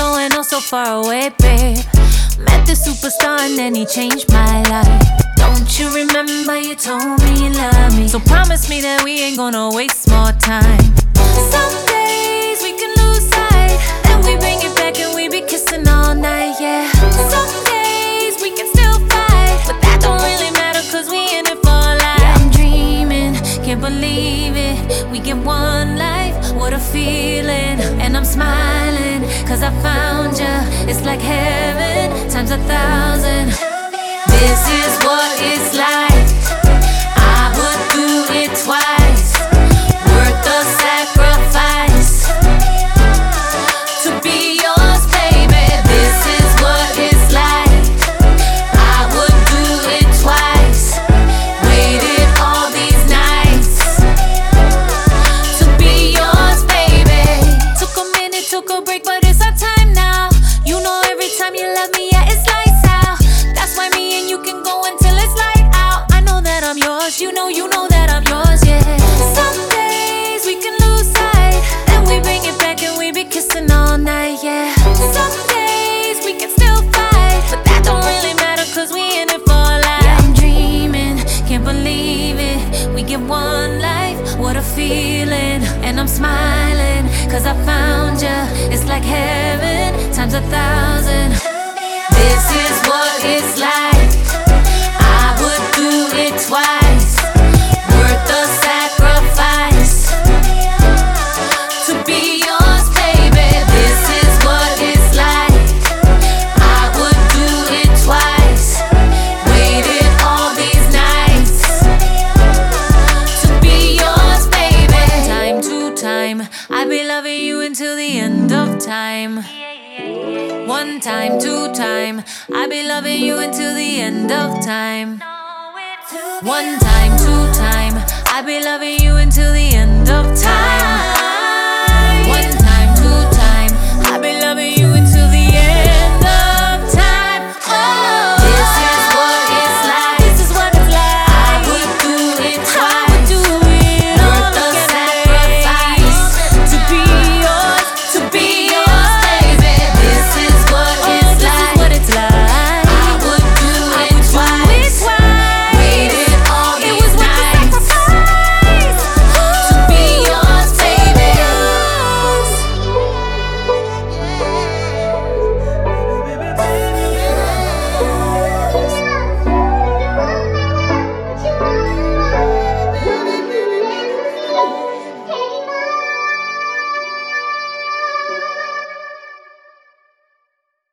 going on so far away, babe. Met the superstar and then he changed my life. Don't you remember you told me you love me? So promise me that we ain't gonna waste more time. Some days we can lose sight, then we bring it back and we be kissing all night, yeah. Some days we can still fight, but that don't really matter cause we in it for life. Yeah, I'm dreaming, can't believe it. We get one life, what a feeling. And I'm smiling cause I found ya. It's like heaven times 1,000. This is what it's like. I would do it twice. Worth the sacrifice to be yours, baby. This is what it's like. I would do it twice. Waited all these nights to be yours, baby. Took a minute, took a break, but it's our time now. You know every time you love me, yeah, it's lights out. That's why me and you can go until it's light out. I know that I'm yours, you know that I'm yours, yeah. Some days we can lose sight, then we bring it back and we be kissing all night, yeah. Some days we can still fight, but that don't really matter cause we in it for life. Yeah, I'm dreaming, can't believe it. We get one life, what a feeling. And I'm smiling cause I found ya. It's like heaven times 1,000. This is what it's like. I would do it twice. Worth the sacrifice to be yours, baby. This is what it's like. I would do it twice. Waited all these nights to be yours, baby. Time to time, I'll be loving you until the end of time. One time, two time, I'll be loving you until the end of time. One time, two time, I'll be loving you until the end of time.